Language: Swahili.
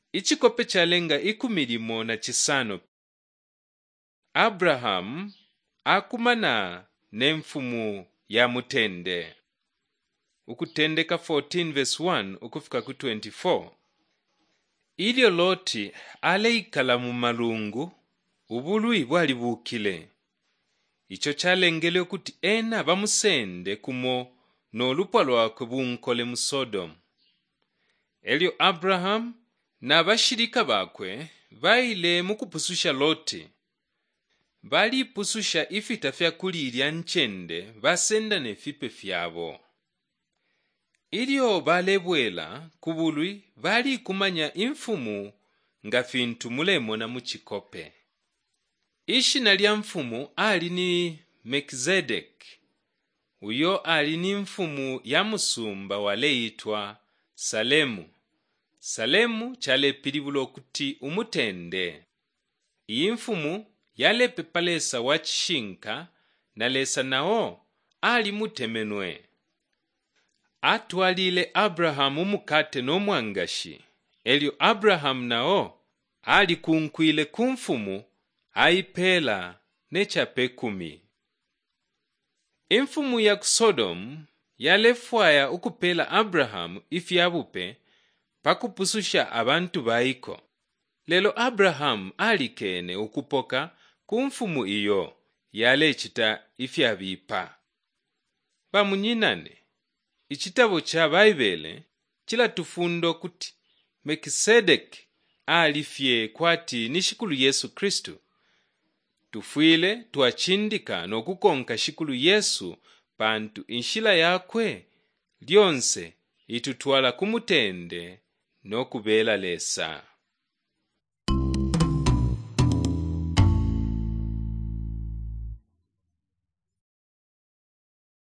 ichikope chalenga ikumilimo na chisano. Abrahamu akumana ne mfumu ya mutende. Ukutendeka 14 verse 1 ukufika ku 24. Ilyo Loti aleikala mu malungu ubului bwali bukile. Icho chalengele kuti ena bamusende kumo n'olupwa lwakwe bunkole mu Sodomu. Elyo Abrahamu na bashirika bakwe baile mukupususha Loti. Balipususha ifita fya kulilya nchende basenda ne fipe fyabo. Ilyo balebwela kubului bali kumanya imfumu nga fintu mulemo na muchikope. Ishina lya mfumu ali ni Melkizedeki. Uyo ali ni mfumu ya musumba waleitwa Salemu. Salemu chalepilibulo kuti umutende. Iyi mfumu yalepe palesa wachishinka na lesa nao ali mutemenwe. Atwalile Abrahamu mukate no mwangashi. Elyo Abrahamu nao ali kunkwile kumfumu aipela nechape 10. Imfumu ya Sodomu yalefwaya ukupela Abrahamu ifyabupe pakupususha abantu baiko. Lelo Abrahamu alikene ukupoka kumfumu iyo yalechita ifyabipa. Bamunyinane, ichitabo cha Baibele chila tufundo kuti Melkizedeki alifye kwati nishikulu Yesu Kristu. Tufwile tuachindika no kukonka shikulu Yesu pantu inshila yakwe lyonse itutwala kumutende no kubela lesa.